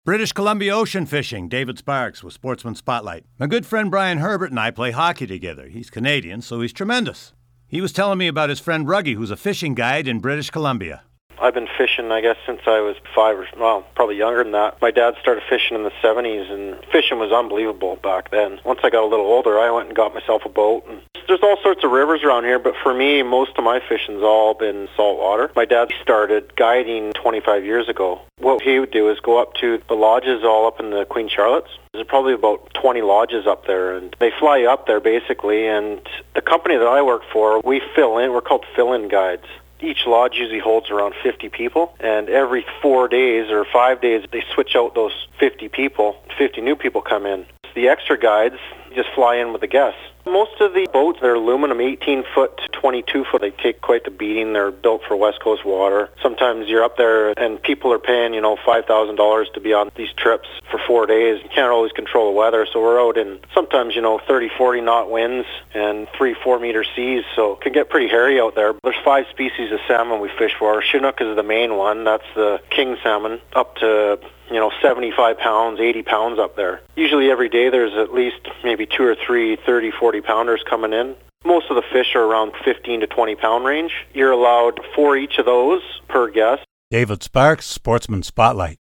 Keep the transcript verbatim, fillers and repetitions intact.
British Columbia ocean fishing, David Sparks with Sportsman Spotlight. My good friend Brian Herbert and I play hockey together. He's Canadian, so he's tremendous. He was telling me about his friend Ruggie, who's a fishing guide in British Columbia. I've been fishing, I guess, since I was five or, well, probably younger than that. My dad started fishing in the seventies, and fishing was unbelievable back then. Once I got a little older, I went and got myself a boat. And there's all sorts of rivers around here, but for me, most of my fishing's all been saltwater. My dad started guiding twenty-five years ago. What he would do is go up to the lodges all up in the Queen Charlottes. There's probably about twenty lodges up there, and they fly you up there basically, and the company that I work for, we fill in, we're called fill-in guides. Each lodge usually holds around fifty people, and every four days or five days, they switch out those fifty people. fifty new people come in. The extra guides just fly in with the guests. Most of the boats, they're aluminum, eighteen foot to twenty-two foot. They take quite the beating. They're built for West Coast water. Sometimes you're up there and people are paying, you know, five thousand dollars to be on these trips for four days. You can't always control the weather, so we're out in sometimes, you know, thirty, forty knot winds and three, four meter seas, so it can get pretty hairy out there. There's five species of salmon we fish for. Chinook is the main one. That's the king salmon, up to, you know, seventy-five pounds, eighty pounds up there. Usually every day there's at least maybe two or three thirty, forty pounders coming in. Most of the fish are around fifteen to twenty pound range. You're allowed four each of those per guest. David Sparks, Sportsman Spotlight.